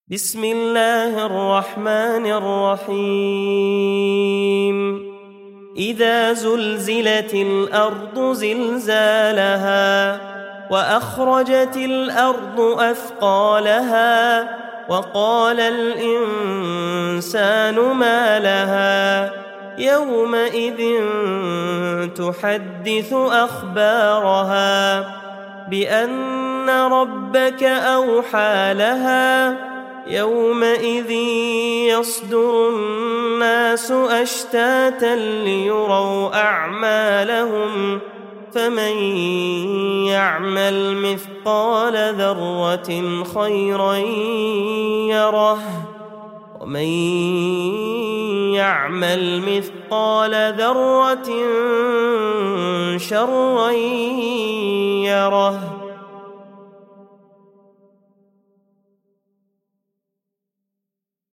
بسم الله الرحمن الرحيم إذا زلزلت الأرض زلزالها وأخرجت الأرض أثقالها وقال الإنسان ما لها يومئذ تحدث أخبارها بأن ربك أوحى لها يومئذ يصدر الناس أشتاتا ليروا أعمالهم فمن يعمل مثقال ذرة خيرا يره ومن يعمل مثقال ذرة شرا يره